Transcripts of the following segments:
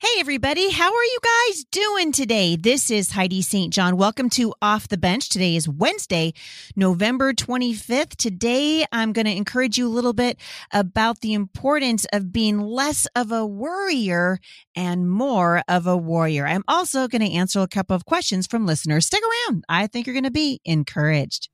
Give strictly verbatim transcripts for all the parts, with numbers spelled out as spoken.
Hey, everybody. How are you guys doing today? This is Heidi Saint John. Welcome to Off the Bench. Today is Wednesday, November twenty-fifth. Today, I'm going to encourage you a little bit about the importance of being less of a worrier and more of a warrior. I'm also going to answer a couple of questions from listeners. Stick around. I think you're going to be encouraged.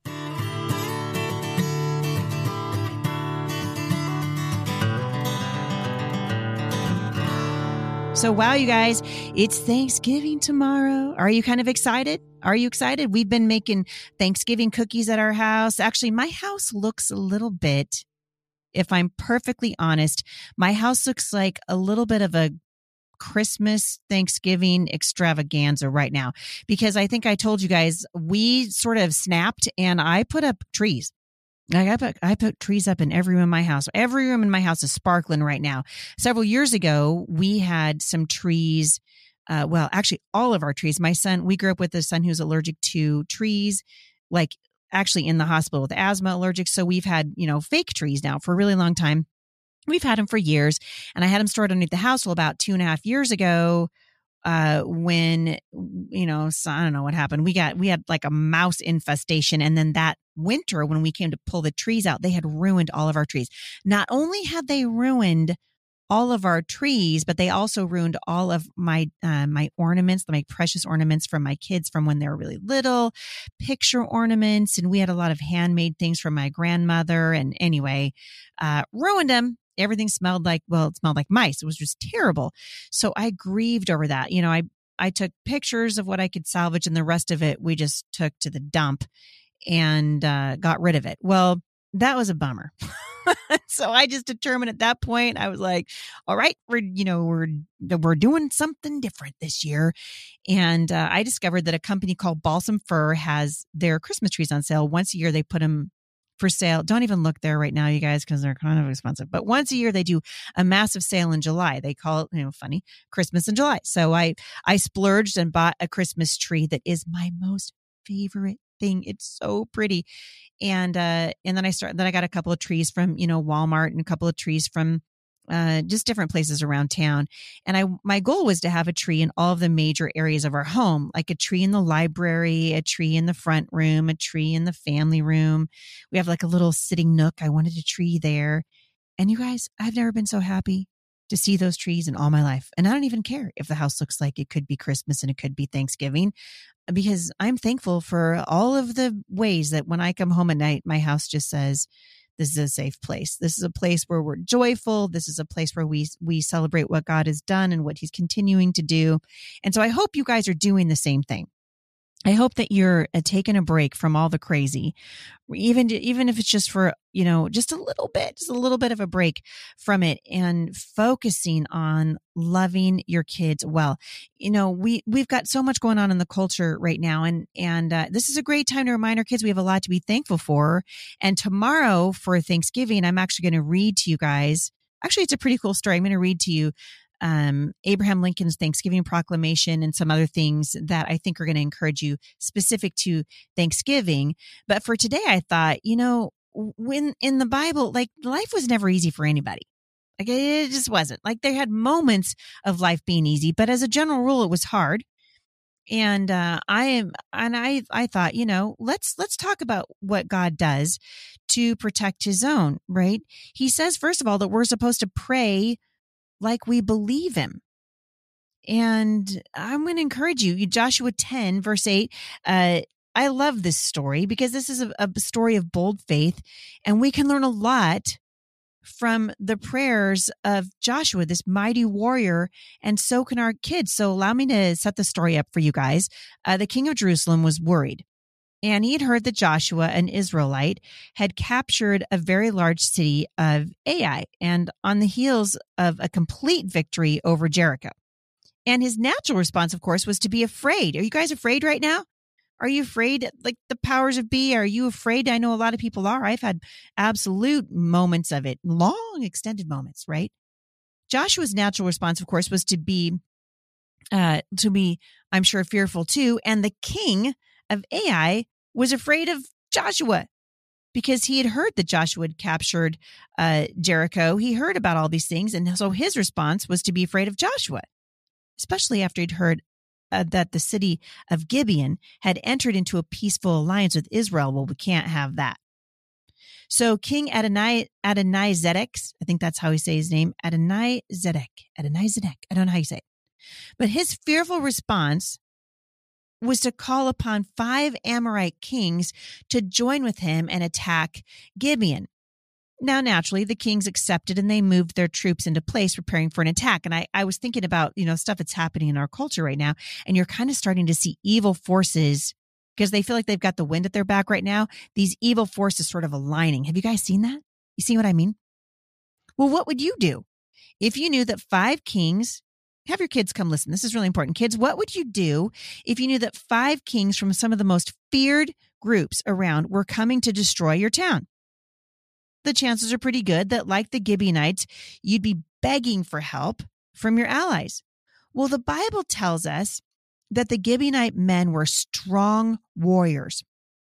So, wow, you guys, it's Thanksgiving tomorrow. Are you kind of excited? Are you excited? We've been making Thanksgiving cookies at our house. Actually, my house looks a little bit, if I'm perfectly honest, my house looks like a little bit of a Christmas, Thanksgiving extravaganza right now, because I think I told you guys, we sort of snapped and I put up trees. Like I put, I put trees up in every room in my house. Every room in my house is sparkling right now. Several years ago, we had some trees. Uh, well, actually, all of our trees. My son, we grew up with a son who's allergic to trees, like actually in the hospital with asthma allergic. So we've had, you know, fake trees now for a really long time. We've had them for years. And I had them stored underneath the house. Well, about two and a half years ago, uh, when, you know, so I don't know what happened. We got, we had like a mouse infestation. And then that winter, when we came to pull the trees out, they had ruined all of our trees. Not only had they ruined all of our trees, but they also ruined all of my, uh, my ornaments, my precious ornaments from my kids from when they were really little, picture ornaments. And we had a lot of handmade things from my grandmother. And anyway, uh, ruined them. Everything smelled like, well, it smelled like mice. It was just terrible. So I grieved over that. You know, I, I took pictures of what I could salvage and the rest of it, we just took to the dump and, uh, got rid of it. Well, that was a bummer. So I just determined at that point, I was like, all right, we're, you know, we're, we're doing something different this year. And, uh, I discovered that a company called Balsam Fir has their Christmas trees on sale. Once a year, they put them for sale. Don't even look there right now, you guys, because they're kind of expensive. But once a year, they do a massive sale in July. They call it, you know, funny, Christmas in July. So I, I splurged and bought a Christmas tree that is my most favorite thing. It's so pretty. And, uh, and then I started, then I got a couple of trees from, you know, Walmart and a couple of trees from, uh, just different places around town. And I, my goal was to have a tree in all of the major areas of our home, like a tree in the library, a tree in the front room, a tree in the family room. We have like a little sitting nook. I wanted a tree there. And you guys, I've never been so happy to see those trees in all my life. And I don't even care if the house looks like it could be Christmas and it could be Thanksgiving, because I'm thankful for all of the ways that when I come home at night, my house just says, this is a safe place. This is a place where we're joyful. This is a place where we we celebrate what God has done and what he's continuing to do. And so I hope you guys are doing the same thing. I hope that you're uh, taking a break from all the crazy, even, even if it's just for, you know, just a little bit, just a little bit of a break from it and focusing on loving your kids well. You know, we, we've got so much going on in the culture right now. And, and, uh, this is a great time to remind our kids we have a lot to be thankful for. And tomorrow for Thanksgiving, I'm actually going to read to you guys. Actually, it's a pretty cool story. I'm going to read to you Um, Abraham Lincoln's Thanksgiving Proclamation and some other things that I think are going to encourage you specific to Thanksgiving. But for today, I thought, you know, when in the Bible, like life was never easy for anybody. Like it just wasn't. Like they had moments of life being easy, but as a general rule, it was hard. And uh, I am, and I, I thought, you know, let's let's talk about what God does to protect His own. Right? He says, first of all, that we're supposed to pray like we believe him. And I'm going to encourage you, Joshua ten, verse eight. Uh, I love this story because this is a, a story of bold faith, and we can learn a lot from the prayers of Joshua, this mighty warrior, and so can our kids. So allow me to set the story up for you guys. Uh, the king of Jerusalem was worried. And he had heard that Joshua, an Israelite, had captured a very large city of Ai, and on the heels of a complete victory over Jericho. And his natural response, of course, was to be afraid. Are you guys afraid right now? Are you afraid, like the powers of be? Are you afraid? I know a lot of people are. I've had absolute moments of it, long extended moments, right? Joshua's natural response, of course, was to be, uh, to be, I'm sure, fearful too. And the king of Ai was afraid of Joshua because he had heard that Joshua had captured uh, Jericho. He heard about all these things. And so his response was to be afraid of Joshua. especially after he'd heard uh, that the city of Gibeon had entered into a peaceful alliance with Israel. Well, we can't have that. So King Adonai, Adonizedek, I think that's how he say his name, Adonizedek, Adonizedek, I don't know how you say it. But his fearful response was to call upon five Amorite kings to join with him and attack Gibeon. Now, naturally, the kings accepted and they moved their troops into place, preparing for an attack. And I, I was thinking about, you know, stuff that's happening in our culture right now, and you're kind of starting to see evil forces because they feel like they've got the wind at their back right now. These evil forces sort of aligning. Have you guys seen that? You see what I mean? Well, what would you do if you knew that five kings, have your kids come listen. This is really important. Kids, what would you do if you knew that five kings from some of the most feared groups around were coming to destroy your town? The chances are pretty good that, like the Gibeonites, you'd be begging for help from your allies. Well, the Bible tells us that the Gibeonite men were strong warriors.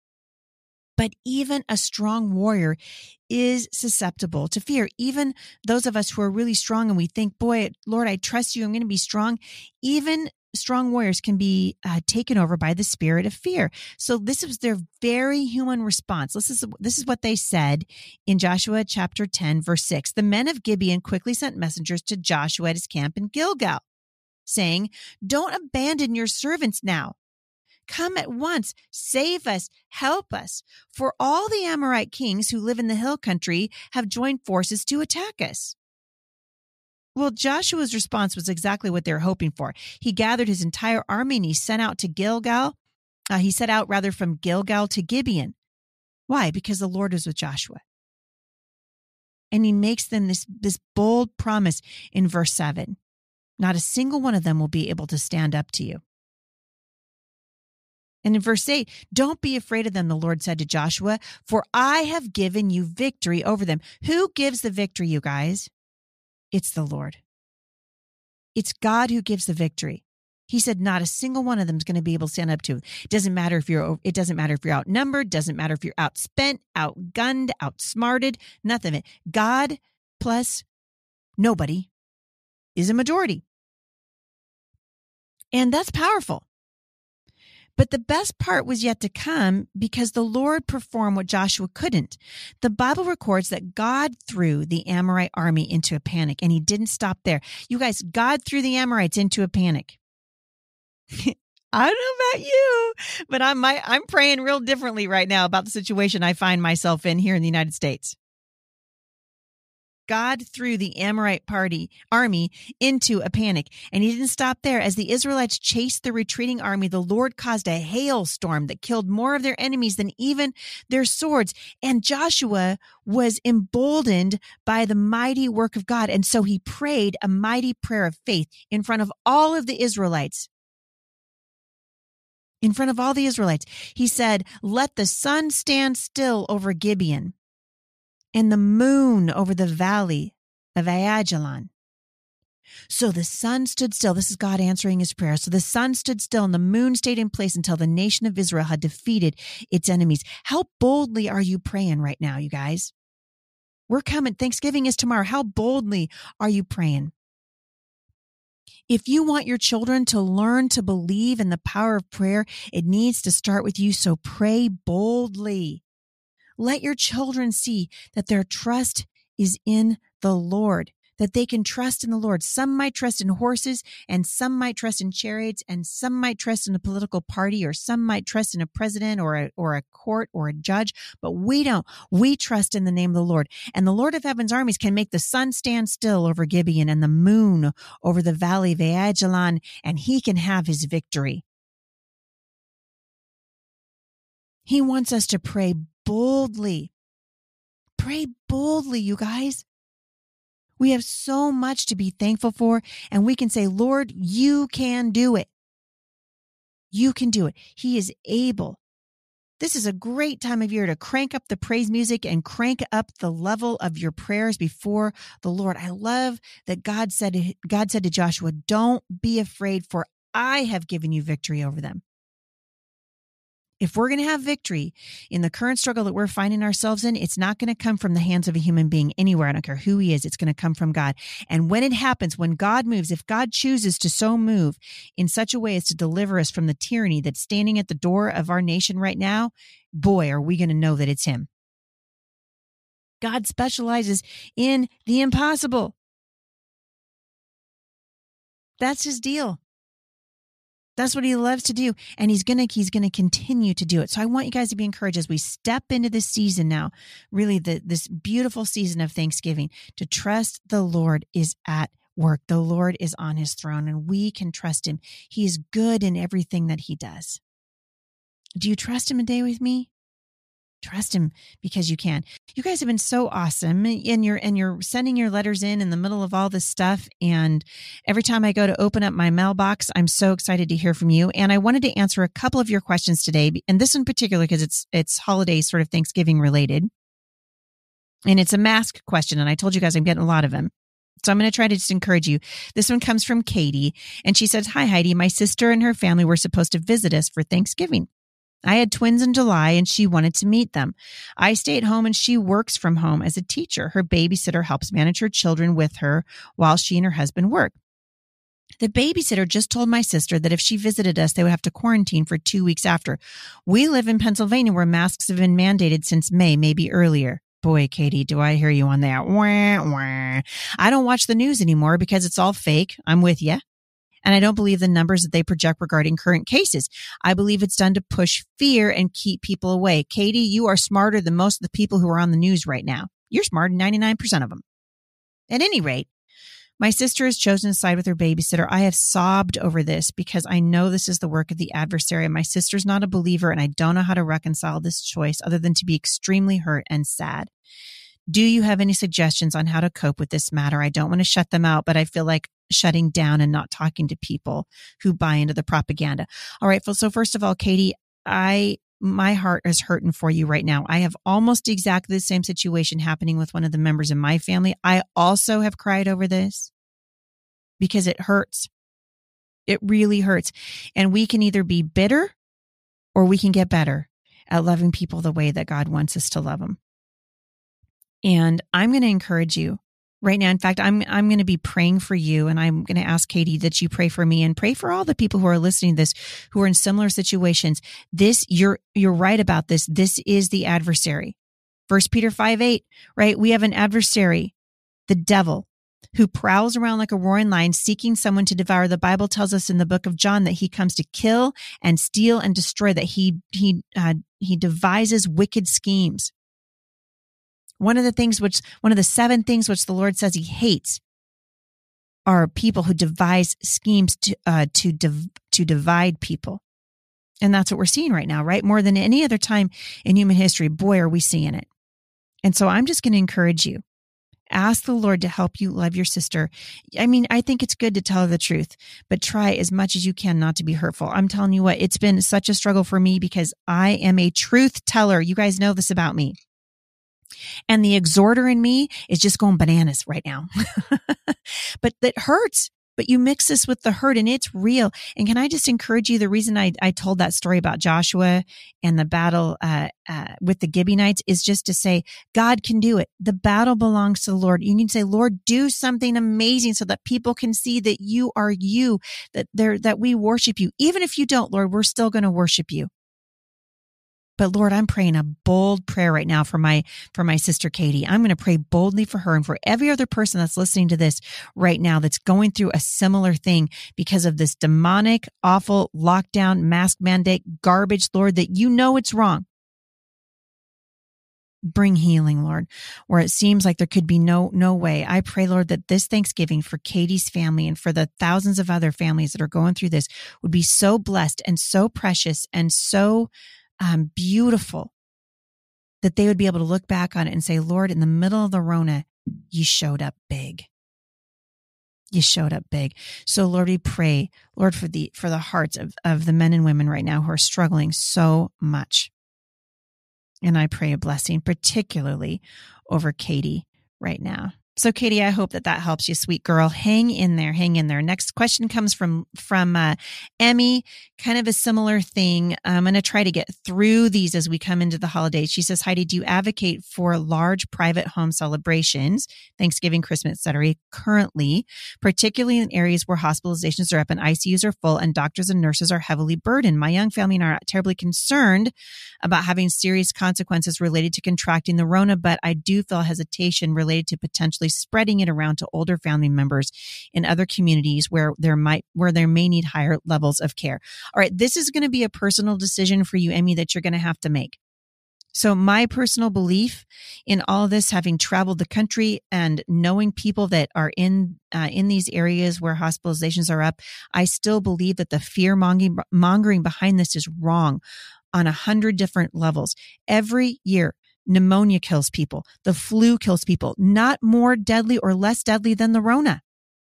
But even a strong warrior is susceptible to fear. Even those of us who are really strong and we think, boy, Lord, I trust you, I'm going to be strong. Even strong warriors can be uh, taken over by the spirit of fear. So this was their very human response. This is, this is what they said in Joshua chapter ten, verse six. The men of Gibeon quickly sent messengers to Joshua at his camp in Gilgal, saying, don't abandon your servants now. Come at once, save us, help us. For all the Amorite kings who live in the hill country have joined forces to attack us. Well, Joshua's response was exactly what they were hoping for. He gathered his entire army and he sent out to Gilgal. Uh, he set out rather from Gilgal to Gibeon. Why? Because the Lord was with Joshua. And he makes them this, this bold promise in verse seven. Not a single one of them will be able to stand up to you. And in verse eight, don't be afraid of them, the Lord said to Joshua, for I have given you victory over them. Who gives the victory, you guys? It's the Lord. It's God who gives the victory. He said not a single one of them is going to be able to stand up to it. It doesn't matter if you're, it doesn't matter if you're outnumbered, doesn't matter if you're outspent, outgunned, outsmarted, nothing of it. God plus nobody is a majority. And that's powerful. But the best part was yet to come because the Lord performed what Joshua couldn't. The Bible records that God threw the Amorite army into a panic, and he didn't stop there. You guys, God threw the Amorites into a panic. I don't know about you, but I'm, my, I'm praying real differently right now about the situation I find myself in here in the United States. God threw the Amorite party army into a panic, and he didn't stop there. As the Israelites chased the retreating army, the Lord caused a hailstorm that killed more of their enemies than even their swords. And Joshua was emboldened by the mighty work of God. And so he prayed a mighty prayer of faith in front of all of the Israelites. In front of all the Israelites, he said, let the sun stand still over Gibeon, and the moon over the valley of Aijalon. So the sun stood still. This is God answering his prayer. So the sun stood still and the moon stayed in place until the nation of Israel had defeated its enemies. How boldly are you praying right now, you guys? We're coming. Thanksgiving is tomorrow. How boldly are you praying? If you want your children to learn to believe in the power of prayer, it needs to start with you. So pray boldly. Let your children see that their trust is in the Lord, that they can trust in the Lord. Some might trust in horses, and some might trust in chariots, and some might trust in a political party, or some might trust in a president or a, or a court or a judge, but we don't. We trust in the name of the Lord. And the Lord of heaven's armies can make the sun stand still over Gibeon and the moon over the valley of Aijalon, and he can have his victory. He wants us to pray boldly. Pray boldly, you guys. We have so much to be thankful for, and we can say, Lord, you can do it. You can do it. He is able. This is a great time of year to crank up the praise music and crank up the level of your prayers before the Lord. I love that God said, God said to Joshua, don't be afraid, for I have given you victory over them. If we're going to have victory in the current struggle that we're finding ourselves in, it's not going to come from the hands of a human being anywhere. I don't care who he is. It's going to come from God. And when it happens, when God moves, if God chooses to so move in such a way as to deliver us from the tyranny that's standing at the door of our nation right now, boy, are we going to know that it's him. God specializes in the impossible. That's his deal. That's what he loves to do. And he's going to, he's going to continue to do it. So I want you guys to be encouraged as we step into this season now, really the, this beautiful season of Thanksgiving, to trust the Lord is at work. The Lord is on his throne and we can trust him. He is good in everything that he does. Do you trust him today with me? Trust him because you can. You guys have been so awesome, and you're and you're sending your letters in in the middle of all this stuff. And every time I go to open up my mailbox, I'm so excited to hear from you. And I wanted to answer a couple of your questions today, and this in particular because it's it's holiday sort of Thanksgiving related, and it's a mask question. And I told you guys I'm getting a lot of them. So I'm going to try to just encourage you. This one comes from Katie, and she says, "Hi, Heidi. My sister and her family were supposed to visit us for Thanksgiving. I had twins in July and she wanted to meet them. I stay at home and she works from home as a teacher. Her babysitter helps manage her children with her while she and her husband work. The babysitter just told my sister that if she visited us, they would have to quarantine for two weeks after. We live in Pennsylvania where masks have been mandated since May, maybe earlier." Boy, Katie, do I hear you on that. Wah, wah. I don't watch the news anymore because it's all fake. I'm with you. And I don't believe the numbers that they project regarding current cases. I believe it's done to push fear and keep people away. Katie, you are smarter than most of the people who are on the news right now. You're smarter than ninety-nine percent of them. At any rate, my sister has chosen to side with her babysitter. I have sobbed over this because I know this is the work of the adversary. My sister's not a believer and I don't know how to reconcile this choice other than to be extremely hurt and sad. Do you have any suggestions on how to cope with this matter? I don't want to shut them out, but I feel like shutting down and not talking to people who buy into the propaganda. All right. So first of all, Katie, I, my heart is hurting for you right now. I have almost exactly the same situation happening with one of the members in my family. I also have cried over this because it hurts. It really hurts. And we can either be bitter or we can get better at loving people the way that God wants us to love them. And I'm going to encourage you right now. In fact, I'm I'm going to be praying for you, and I'm going to ask Katie that you pray for me and pray for all the people who are listening to this, who are in similar situations. This, you're you're right about this. This is the adversary. First Peter five eight, right? We have an adversary, the devil, who prowls around like a roaring lion seeking someone to devour. The Bible tells us in the book of John that he comes to kill and steal and destroy, that he he uh, he devises wicked schemes. One of the things which, one of the seven things which the Lord says he hates are people who devise schemes to, uh, to, div- to divide people. And that's what we're seeing right now, right? More than any other time in human history. Boy, are we seeing it. And so I'm just going to encourage you. Ask the Lord to help you love your sister. I mean, I think it's good to tell her the truth, but try as much as you can not to be hurtful. I'm telling you what, it's been such a struggle for me because I am a truth teller. You guys know this about me. And the exhorter in me is just going bananas right now. But that hurts. But you mix this with the hurt and it's real. And can I just encourage you, the reason I, I told that story about Joshua and the battle uh, uh, with the Gibeonites is just to say, God can do it. The battle belongs to the Lord. You need to say, Lord, do something amazing so that people can see that you are you, that they're, that we worship you. Even if you don't, Lord, we're still going to worship you. But Lord, I'm praying a bold prayer right now for my, for my sister, Katie. I'm going to pray boldly for her and for every other person that's listening to this right now that's going through a similar thing because of this demonic, awful lockdown, mask mandate, garbage, Lord, that you know it's wrong. Bring healing, Lord, where it seems like there could be no, no way. I pray, Lord, that this Thanksgiving for Katie's family and for the thousands of other families that are going through this would be so blessed and so precious and so Um, beautiful that they would be able to look back on it and say, Lord, in the middle of the Rona, you showed up big. You showed up big. So Lord, we pray, Lord, for the, for the hearts of, of the men and women right now who are struggling so much. And I pray a blessing, particularly over Katie right now. So, Katie, I hope that that helps you, sweet girl. Hang in there. Hang in there. Next question comes from from uh, Emmy. Kind of a similar thing. I'm going to try to get through these as we come into the holidays. She says, Heidi, do you advocate for large private home celebrations, Thanksgiving, Christmas, et cetera, currently, particularly in areas where hospitalizations are up and I C Us are full and doctors and nurses are heavily burdened? My young family and I are terribly concerned about having serious consequences related to contracting the Rona, but I do feel hesitation related to potentially spreading it around to older family members in other communities where there might, where there may need higher levels of care. All right. This is going to be a personal decision for you, Emmy, that you're going to have to make. So my personal belief in all of this, having traveled the country and knowing people that are in, uh, in these areas where hospitalizations are up, I still believe that the fear mongering, mongering behind this is wrong on a hundred different levels. Every year, pneumonia kills people. The flu kills people. Not more deadly or less deadly than the Rona.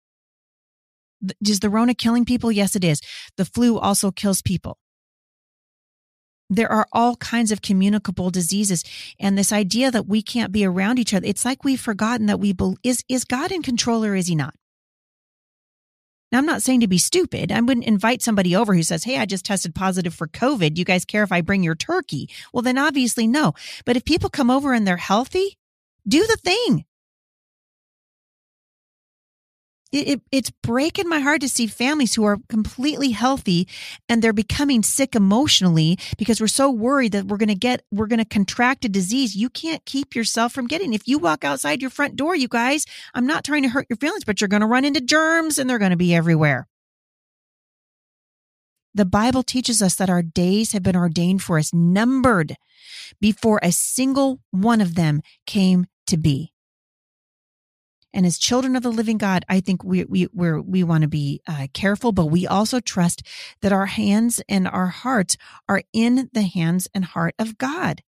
Is the Rona killing people? Yes, it is. The flu also kills people. There are all kinds of communicable diseases. And this idea that we can't be around each other, it's like we've forgotten that we be, is, is God in control or is he not? Now, I'm not saying to be stupid. I wouldn't invite somebody over who says, hey, I just tested positive for COVID. Do you guys care if I bring your turkey? Well, then obviously no. But if people come over and they're healthy, do the thing. It, it, it's breaking my heart to see families who are completely healthy and they're becoming sick emotionally because we're so worried that we're going to get, we're going to contract a disease you can't keep yourself from getting. If you walk outside your front door, you guys, I'm not trying to hurt your feelings, but you're going to run into germs and they're going to be everywhere. The Bible teaches us that our days have been ordained for us, numbered before a single one of them came to be. And as children of the living God, I think we we we're, we want to be uh, careful, but we also trust that our hands and our hearts are in the hands and heart of God.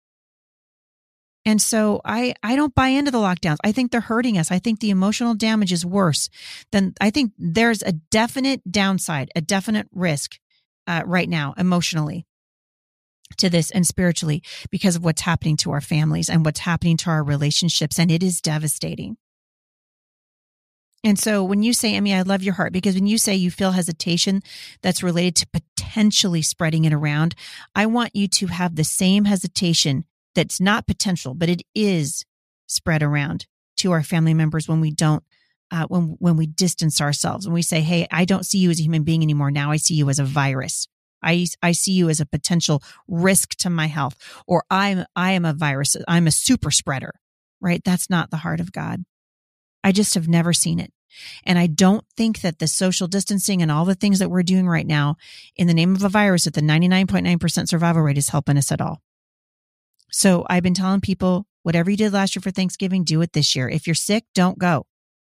And so I I don't buy into the lockdowns. I think they're hurting us. I think the emotional damage is worse than, I think there's a definite downside, a definite risk uh, right now emotionally to this and spiritually because of what's happening to our families and what's happening to our relationships. And it is devastating. And so when you say, Emmy, I love your heart, because when you say you feel hesitation that's related to potentially spreading it around, I want you to have the same hesitation that's not potential, but it is spread around to our family members when we don't, uh, when, when we distance ourselves, when we say, hey, I don't see you as a human being anymore. Now I see you as a virus. I, I see you as a potential risk to my health, or I'm, I am a virus. I'm a super spreader, right? That's not the heart of God. I just have never seen it. And I don't think that the social distancing and all the things that we're doing right now in the name of a virus at the ninety-nine point nine percent survival rate is helping us at all. So I've been telling people, whatever you did last year for Thanksgiving, do it this year. If you're sick, don't go.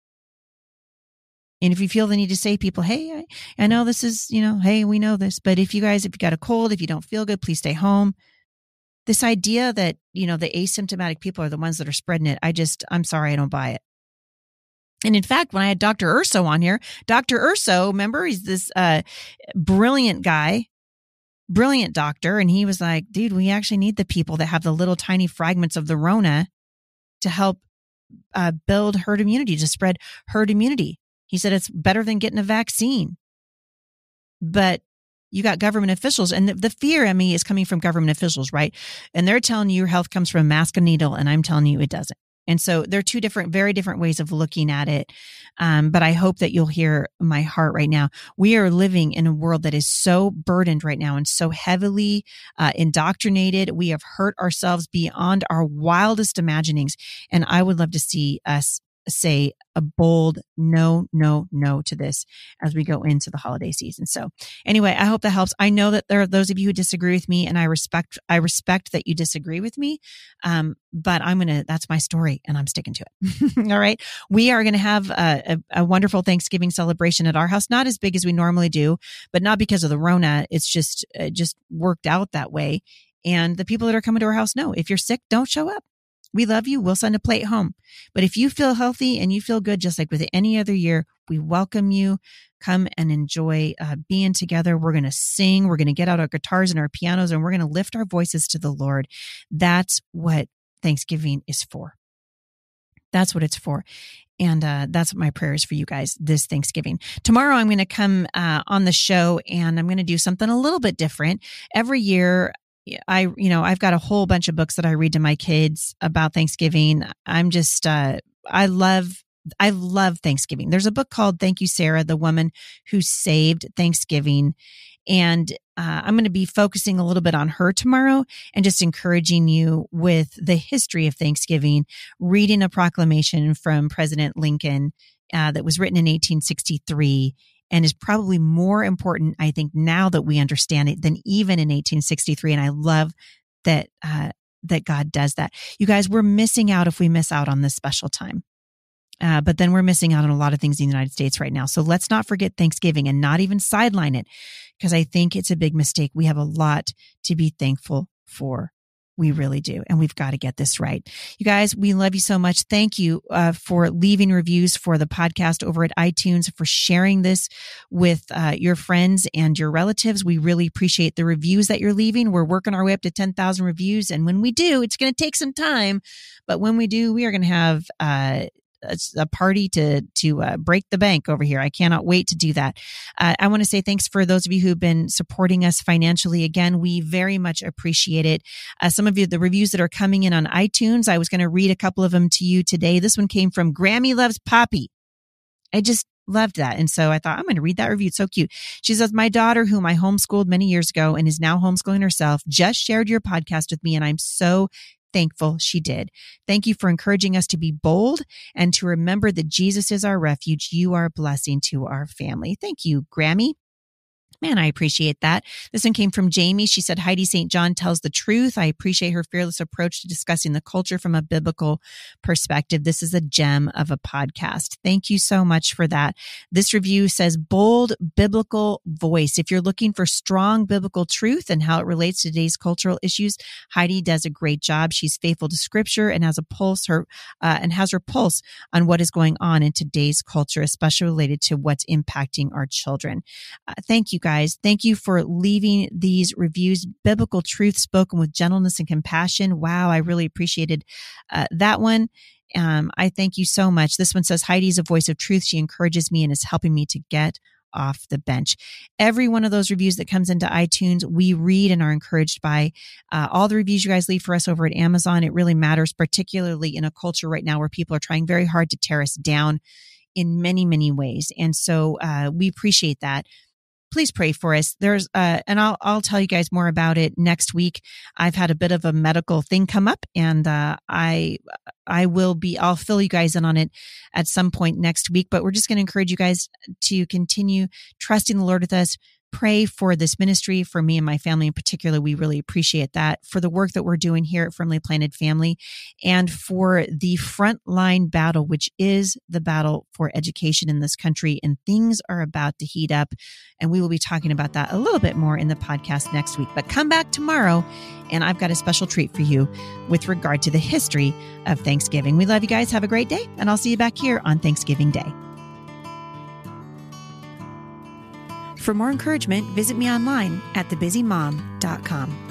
And if you feel the need to say to people, hey, I, I know this is, you know, hey, we know this, but if you guys, if you got a cold, if you don't feel good, please stay home. This idea that, you know, the asymptomatic people are the ones that are spreading it, I just, I'm sorry, I don't buy it. And in fact, when I had Doctor Urso on here, Doctor Urso, remember, he's this uh, brilliant guy, brilliant doctor. And he was like, dude, we actually need the people that have the little tiny fragments of the Rona to help uh, build herd immunity, to spread herd immunity. He said it's better than getting a vaccine. But you got government officials, and the, the fear, Emmy, is coming from government officials, right? And they're telling you your health comes from a mask and needle, and I'm telling you it doesn't. And so there are two different, very different ways of looking at it. Um, but I hope that you'll hear my heart right now. We are living in a world that is so burdened right now and so heavily uh, indoctrinated. We have hurt ourselves beyond our wildest imaginings. And I would love to see us say a bold no, no, no to this as we go into the holiday season. So anyway, I hope that helps. I know that there are those of you who disagree with me, and I respect, I respect that you disagree with me. Um, but I'm going to, that's my story and I'm sticking to it. All right. We are going to have a, a, a wonderful Thanksgiving celebration at our house, not as big as we normally do, but not because of the Rona. It's just, it just worked out that way. And the people that are coming to our house know if you're sick, don't show up. We love you. We'll send a plate home. But if you feel healthy and you feel good, just like with any other year, we welcome you. Come and enjoy uh, being together. We're going to sing. We're going to get out our guitars and our pianos, and we're going to lift our voices to the Lord. That's what Thanksgiving is for. That's what it's for. And uh, that's what my prayer is for you guys this Thanksgiving. Tomorrow, I'm going to come uh, on the show and I'm going to do something a little bit different. Every year, I, you know, I've got a whole bunch of books that I read to my kids about Thanksgiving. I'm just, uh, I love, I love Thanksgiving. There's a book called Thank You, Sarah, the Woman Who Saved Thanksgiving. And uh, I'm going to be focusing a little bit on her tomorrow and just encouraging you with the history of Thanksgiving, reading a proclamation from President Lincoln uh, that was written in eighteen sixty-three and is probably more important, I think, now that we understand it than even in eighteen sixty-three. And I love that, uh, that God does that. You guys, we're missing out if we miss out on this special time. Uh, but then we're missing out on a lot of things in the United States right now. So let's not forget Thanksgiving and not even sideline it, because I think it's a big mistake. We have a lot to be thankful for. We really do. And we've got to get this right. You guys, we love you so much. Thank you uh, for leaving reviews for the podcast over at iTunes, for sharing this with uh, your friends and your relatives. We really appreciate the reviews that you're leaving. We're working our way up to ten thousand reviews. And when we do, it's going to take some time. But when we do, we are going to have uh, a party to to uh, break the bank over here. I cannot wait to do that. Uh, I want to say thanks for those of you who've been supporting us financially. Again, we very much appreciate it. Uh, some of you, the reviews that are coming in on iTunes, I was going to read a couple of them to you today. This one came from Grammy Loves Poppy. I just loved that. And so I thought, I'm going to read that review. It's so cute. She says, my daughter, whom I homeschooled many years ago and is now homeschooling herself, just shared your podcast with me, and I'm so thankful she did. Thank you for encouraging us to be bold and to remember that Jesus is our refuge. You are a blessing to our family. Thank you, Grammy. Man, I appreciate that. This one came from Jamie. She said, Heidi Saint John tells the truth. I appreciate her fearless approach to discussing the culture from a biblical perspective. This is a gem of a podcast. Thank you so much for that. This review says, bold biblical voice. If you're looking for strong biblical truth and how it relates to today's cultural issues, Heidi does a great job. She's faithful to scripture and has a pulse her uh, and has her pulse on what is going on in today's culture, especially related to what's impacting our children. Uh, thank you, guys. Guys, thank you for leaving these reviews. Biblical truth spoken with gentleness and compassion. Wow, I really appreciated uh, that one. Um, I thank you so much. This one says, Heidi's a voice of truth. She encourages me and is helping me to get off the bench. Every one of those reviews that comes into iTunes, we read and are encouraged by. Uh, all the reviews you guys leave for us over at Amazon, it really matters, particularly in a culture right now where people are trying very hard to tear us down in many, many ways. And so uh, we appreciate that. Please pray for us. There's, uh, and I'll, I'll tell you guys more about it next week. I've had a bit of a medical thing come up, and, uh, I, I will be, I'll fill you guys in on it at some point next week, but we're just going to encourage you guys to continue trusting the Lord with us. Pray for this ministry, for me and my family in particular. We really appreciate that, for the work that we're doing here at Firmly Planted Family, and for the frontline battle, which is the battle for education in this country. And things are about to heat up, and we will be talking about that a little bit more in the podcast next week. But come back tomorrow, and I've got a special treat for you with regard to the history of Thanksgiving. We love you guys. Have a great day, and I'll see you back here on Thanksgiving Day. For more encouragement, visit me online at the busy mom dot com.